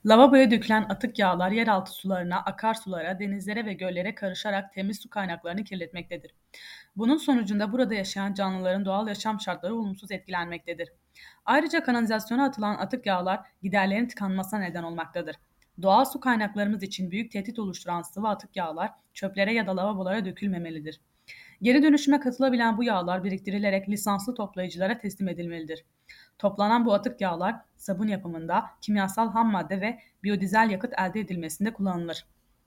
Lavaboya dökülen atık yağlar yeraltı sularına, akarsulara, denizlere ve göllere karışarak temiz su kaynaklarını kirletmektedir. Bunun sonucunda burada yaşayan canlıların doğal yaşam şartları olumsuz etkilenmektedir. Ayrıca kanalizasyona atılan atık yağlar giderlerin tıkanmasına neden olmaktadır. Doğal su kaynaklarımız için büyük tehdit oluşturan sıvı atık yağlar çöplere ya da lavabolara dökülmemelidir. Geri dönüşüme katılabilen bu yağlar biriktirilerek lisanslı toplayıcılara teslim edilmelidir. Toplanan bu atık yağlar sabun yapımında, kimyasal ham madde ve biyodizel yakıt elde edilmesinde kullanılır.